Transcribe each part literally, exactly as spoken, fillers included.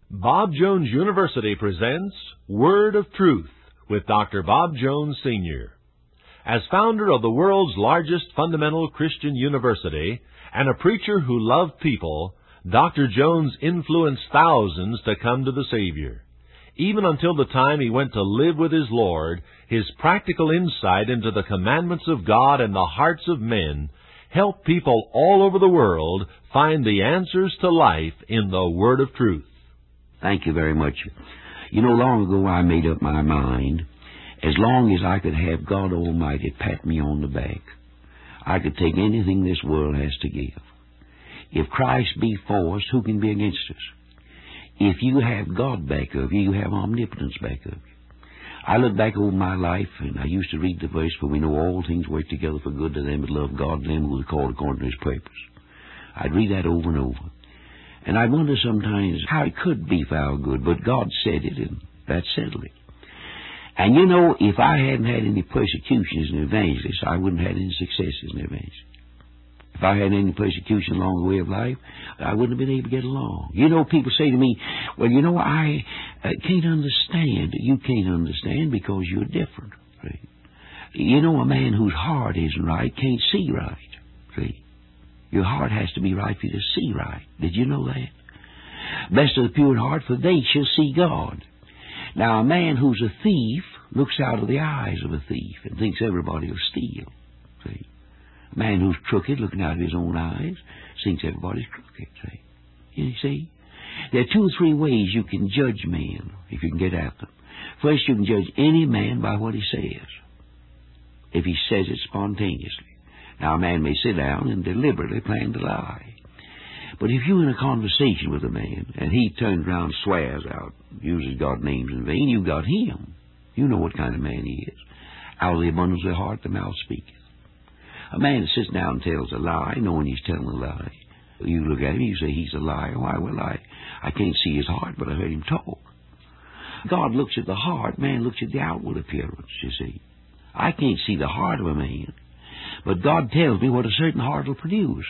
Bob Jones University presents Word of Truth with Doctor Bob Jones, Senior As founder of the world's largest fundamental Christian university and a preacher who loved people, Doctor Jones influenced thousands to come to the Savior. Even until the time he went to live with his Lord, his practical insight into the commandments of God and the hearts of men helped people all over the world find the answers to life in the Word of Truth. Thank you very much. You know, long ago I made up my mind, as long as I could have God Almighty pat me on the back, I could take anything this world has to give. If Christ be for us, who can be against us? If you have God back of you, you have omnipotence back of you. I look back over my life, and I used to read the verse, for we know all things work together for good to them that love God and them who are called according to His purpose. I'd read that over and over. And I wonder sometimes how it could be for our good, but God said it, and that settled it. And you know, if I hadn't had any persecution as an evangelist, I wouldn't have had any success as an evangelist. If I had any persecution along the way of life, I wouldn't have been able to get along. You know, people say to me, well, you know, I uh, can't understand. You can't understand because you're different. See? You know, a man whose heart isn't right can't see right. See? Your heart has to be right for you to see right. Did you know that? Blessed are the pure in heart, for they shall see God. Now, a man who's a thief looks out of the eyes of a thief and thinks everybody will steal. See? A man who's crooked, looking out of his own eyes, thinks everybody's crooked. See? You see? There are two or three ways you can judge men, if you can get at them. First, you can judge any man by what he says, if he says it spontaneously. Now, a man may sit down and deliberately plan to lie. But if you're in a conversation with a man, and he turns around and swears out, uses God's names in vain, you've got him. You know what kind of man he is. Out of the abundance of the heart, the mouth speaketh. A man that sits down and tells a lie, knowing he's telling a lie. You look at him, you say he's a liar. Why? Well, I, I can't see his heart, but I heard him talk. God looks at the heart. Man looks at the outward appearance, you see. I can't see the heart of a man. But God tells me what a certain heart will produce.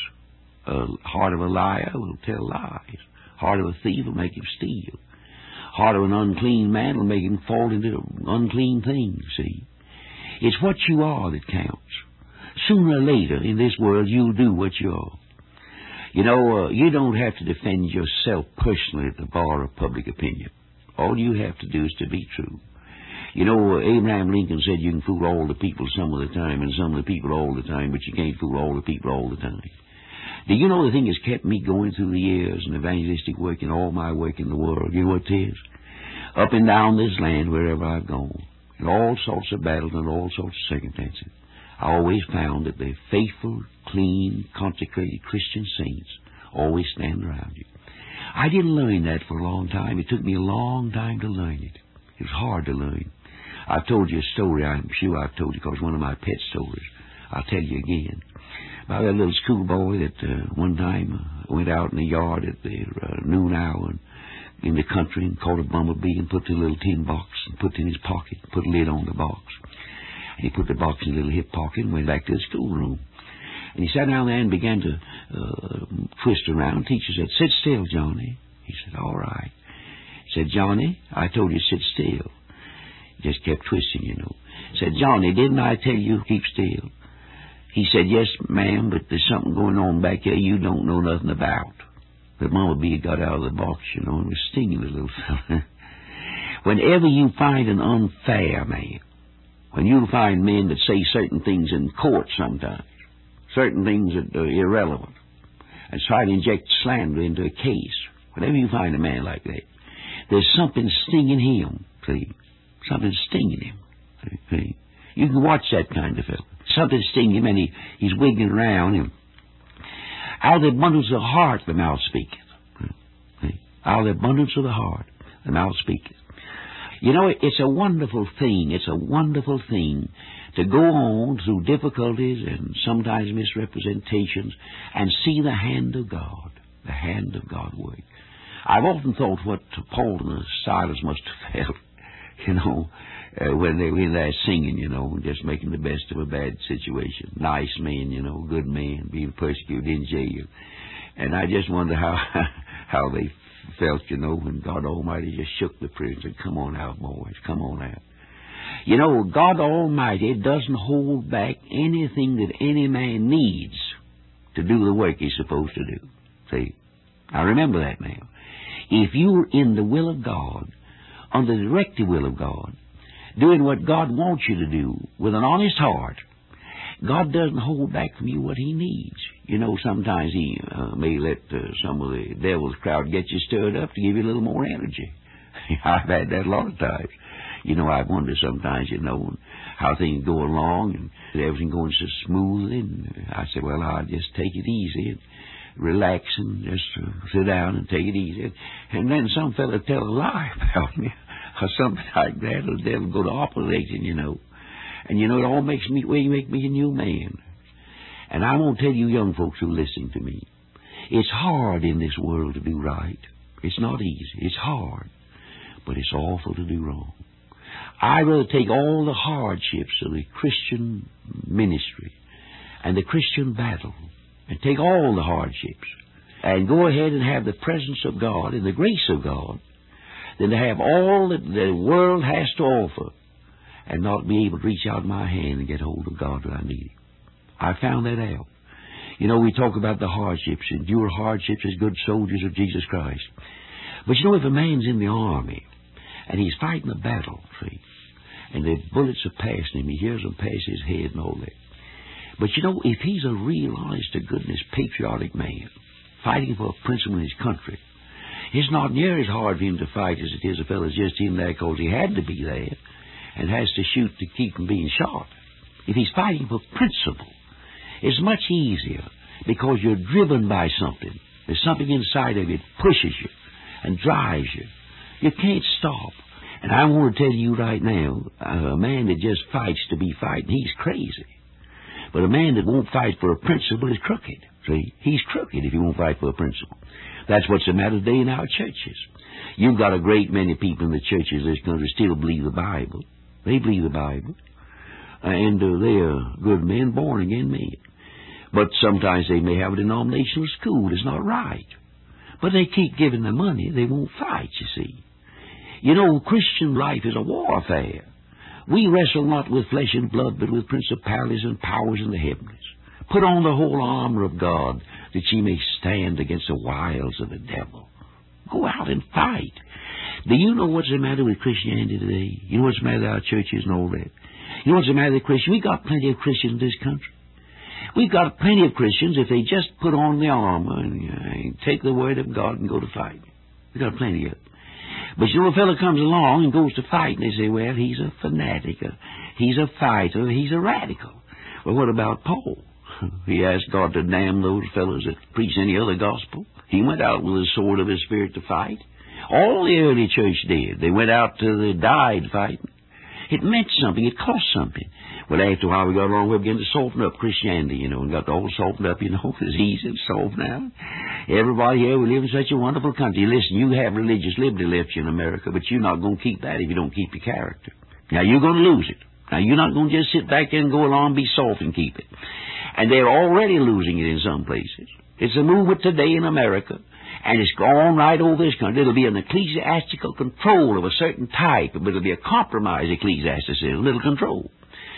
A heart of a liar will tell lies. Heart of a thief will make him steal. Heart of an unclean man will make him fall into unclean things, see. It's what you are that counts. Sooner or later in this world you'll do what you are. You know, uh, you don't have to defend yourself personally at the bar of public opinion. All you have to do is to be true. You know, Abraham Lincoln said you can fool all the people some of the time and some of the people all the time, but you can't fool all the people all the time. Do you know the thing that's kept me going through the years in evangelistic work and all my work in the world? You know what it is? Up and down this land, wherever I've gone, in all sorts of battles and all sorts of circumstances, I always found that the faithful, clean, consecrated Christian saints always stand around you. I didn't learn that for a long time. It took me a long time to learn it. It was hard to learn. I've told you a story, I'm sure I've told you, because one of my pet stories. I'll tell you again. About that little schoolboy that uh, one time uh, went out in the yard at the uh, noon hour in the country and caught a bumblebee and put the little tin box and put it in his pocket, put a lid on the box. And he put the box in a little hip pocket and went back to the schoolroom. And he sat down there and began to uh, twist around. The teacher said, "Sit still, Johnny." He said, "All right." He said, "Johnny, I told you to sit still." He just kept twisting, you know. He said, "Johnny, didn't I tell you to keep still?" He said, "Yes, ma'am, but there's something going on back here you don't know nothing about." The bumblebee got out of the box, you know, and was stinging the little fella. Whenever you find an unfair man, when you find men that say certain things in court sometimes, certain things that are irrelevant, and try to inject slander into a case, whenever you find a man like that, there's something stinging him, see? Something stinging him, see? You can watch that kind of fellow. Something stinging him, and he, he's wiggling around him. Out of the abundance of the heart, the mouth speaketh. See? Out of the abundance of the heart, the mouth speaketh. You know, it's a wonderful thing. It's a wonderful thing to go on through difficulties and sometimes misrepresentations and see the hand of God, the hand of God work. I've often thought what Paul and Silas must have felt, you know, uh, when they were in there singing, you know, just making the best of a bad situation. Nice men, you know, good men, being persecuted in jail. And I just wonder how how they felt, you know, when God Almighty just shook the prison and said, come on out, boys, come on out. You know, God Almighty doesn't hold back anything that any man needs to do the work he's supposed to do. See? Now remember that now. If you're in the will of God, under the directive will of God, doing what God wants you to do with an honest heart, God doesn't hold back from you what He needs. You know, sometimes He uh, may let uh, some of the devil's crowd get you stirred up to give you a little more energy. I've had that a lot of times. You know, I wonder sometimes, you know, how things go along and everything going so smoothly. And I say, well, I'll just take it easy and relax and just uh, sit down and take it easy. And then some fella tell a lie about me or something like that, or the devil go to operating, you know. And, you know, it all makes me, well, you make me a new man. And I won't tell you young folks who are listening to me, it's hard in this world to do right. It's not easy. It's hard. But it's awful to do wrong. I'd rather take all the hardships of the Christian ministry and the Christian battle and take all the hardships and go ahead and have the presence of God and the grace of God than to have all that the world has to offer and not be able to reach out my hand and get hold of God when I need Him. I found that out. You know, we talk about the hardships, endure hardships as good soldiers of Jesus Christ. But you know, if a man's in the army and he's fighting a battle, see, and the bullets are passing him, he hears them pass his head and all that. But you know, if he's a real honest-to-goodness patriotic man, fighting for a principle in his country, it's not near as hard for him to fight as it is a fellow's just in there because he had to be there and has to shoot to keep from being shot. If he's fighting for principle, it's much easier because you're driven by something. There's something inside of you that pushes you and drives you. You can't stop. And I want to tell you right now, a man that just fights to be fighting, he's crazy. But a man that won't fight for a principle is crooked. See, he's crooked if he won't fight for a principle. That's what's the matter today in our churches. You've got a great many people in the churches in this country still believe the Bible. They believe the Bible. And uh, they are good men, born again men. But sometimes they may have a denominational school. It's not right. But they keep giving the money. They won't fight, you see. You know, Christian life is a warfare. We wrestle not with flesh and blood, but with principalities and powers in the heavens. Put on the whole armor of God, that ye may stand against the wiles of the devil. Go out and fight. Do you know what's the matter with Christianity today? You know what's the matter with our churches and all that? You know what's the matter with Christians? We've got plenty of Christians in this country. We've got plenty of Christians if they just put on the armor and, uh, and take the word of God and go to fight. We've got plenty of it. But you know, a fellow comes along and goes to fight, and they say, well, he's a fanatic, uh, he's a fighter, he's a radical. Well, what about Paul? He asked God to damn those fellows that preach any other gospel. He went out with the sword of his spirit to fight. All the early church did. They went out to the died fighting. It meant something. It cost something. Well, after a while, we got along, we began to soften up Christianity, you know, and got all softened up, you know. It's easy and soft now. Everybody here, we live in such a wonderful country. Listen, you have religious liberty left you in America, but you're not going to keep that if you don't keep your character. Now, you're going to lose it. Now, you're not going to just sit back there and go along and be soft and keep it. And they're already losing it in some places. It's a movement today in America, and it's gone right over this country. It'll be an ecclesiastical control of a certain type, but it'll be a compromised ecclesiasticism, a little control.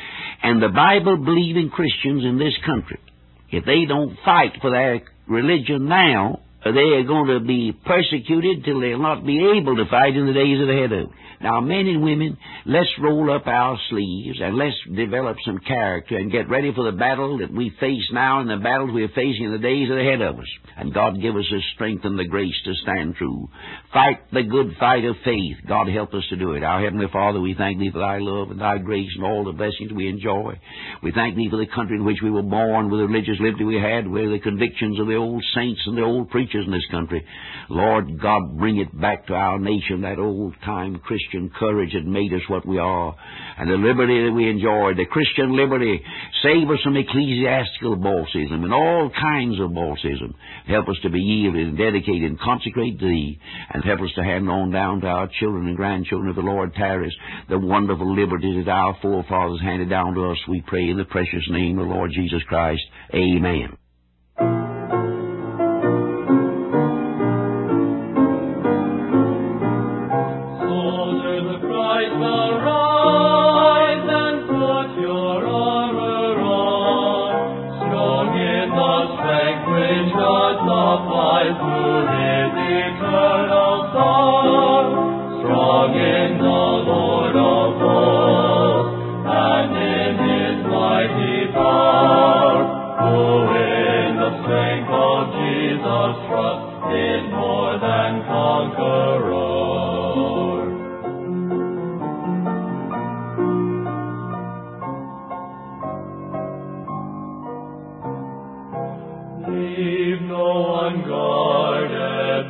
And the Bible-believing Christians in this country, if they don't fight for their religion now, they are going to be persecuted till they'll not be able to fight in the days that are ahead of them. Now, men and women, let's roll up our sleeves and let's develop some character and get ready for the battle that we face now and the battles we're facing in the days that are ahead of us. And God give us the strength and the grace to stand true. Fight the good fight of faith. God help us to do it. Our Heavenly Father, we thank Thee for Thy love and Thy grace and all the blessings we enjoy. We thank Thee for the country in which we were born, with the religious liberty we had, with the convictions of the old saints and the old preachers in this country. Lord God, bring it back to our nation, that old-time Christian courage that made us what we are, and the liberty that we enjoy, the Christian liberty. Save us from ecclesiastical bossism and all kinds of bossism. Help us to be yielded and dedicated and consecrate to Thee, and help us to hand on down to our children and grandchildren, if the Lord tarries, the wonderful liberty that our forefathers handed down to us. We pray in the precious name of the Lord Jesus Christ. Amen. eternal song, strong in the Lord of hosts, and in His mighty power, who in the strength of Jesus trust is more than conqueror. Leave no unguarded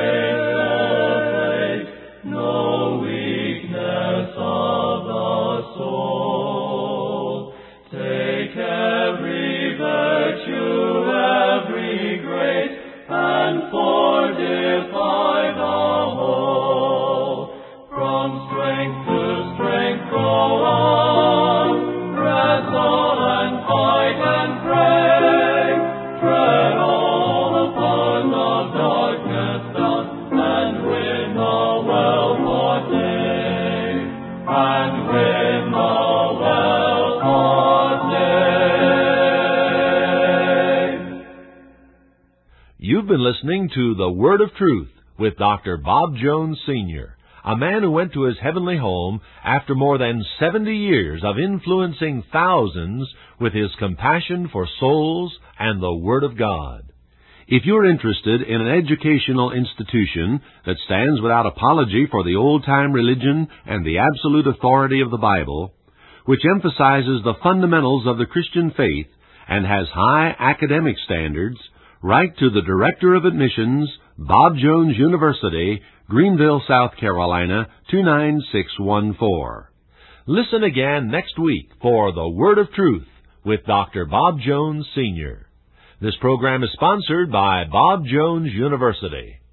place, no weakness of the soul. Take every virtue, every grace, and fortify the whole. From strength to strength grow on, wrestle and fight and pray. Tread all upon the darkness down, and win the well-fought day, and win the well-fought day. You've been listening to The Word of Truth with Doctor Bob Jones, Senior, a man who went to his heavenly home after more than seventy years of influencing thousands with his compassion for souls and the Word of God. If you're interested in an educational institution that stands without apology for the old-time religion and the absolute authority of the Bible, which emphasizes the fundamentals of the Christian faith and has high academic standards, write to the Director of Admissions, Bob Jones University, Greenville, South Carolina, two nine six one four. Listen again next week for The Word of Truth with Doctor Bob Jones, Senior This program is sponsored by Bob Jones University.